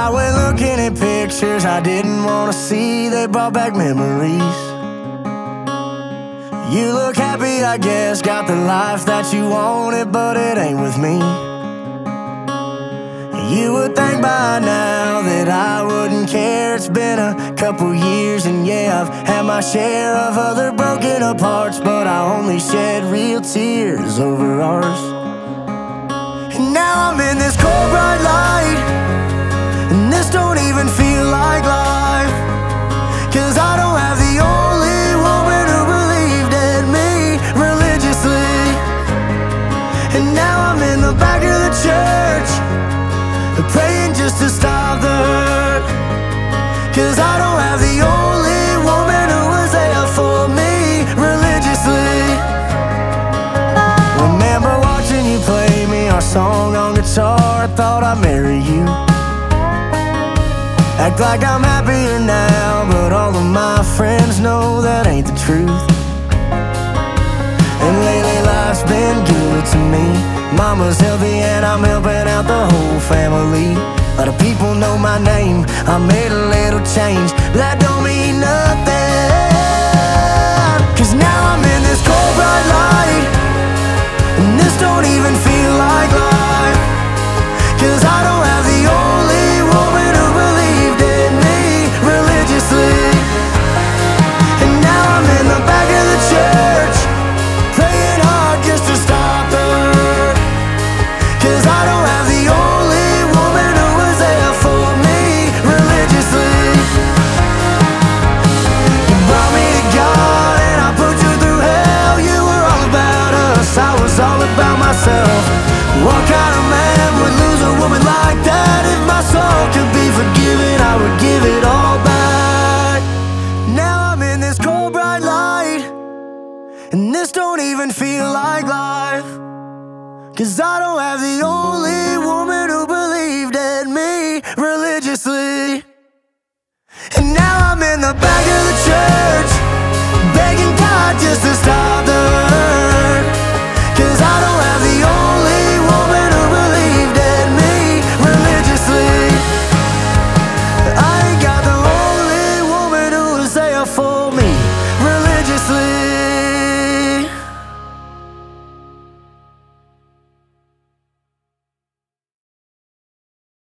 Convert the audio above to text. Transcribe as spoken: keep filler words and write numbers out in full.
I went looking at pictures I didn't want to see. They brought back memories. You look happy, I guess, got the life that you wanted, but it ain't with me. You would think by now that I wouldn't care. It's been a couple years, and yeah, I've had my share of other broken up hearts, but I only shed real tears over ours. And now I'm in this cold bright light, and this don't even feel like life, 'cause I don't have the only woman who believed in me religiously. And now I'm in the back of the church, praying just to stop the hurt, 'cause I don't have the only woman who was there for me religiously. Remember watching you play me our song on guitar, I thought I'd marry you. Act like I'm happier now, but all of my friends know that ain't the truth. And lately life's been good to me. Mama's healthy and I'm helping out the whole family. A lot of people know my name, I made a little change.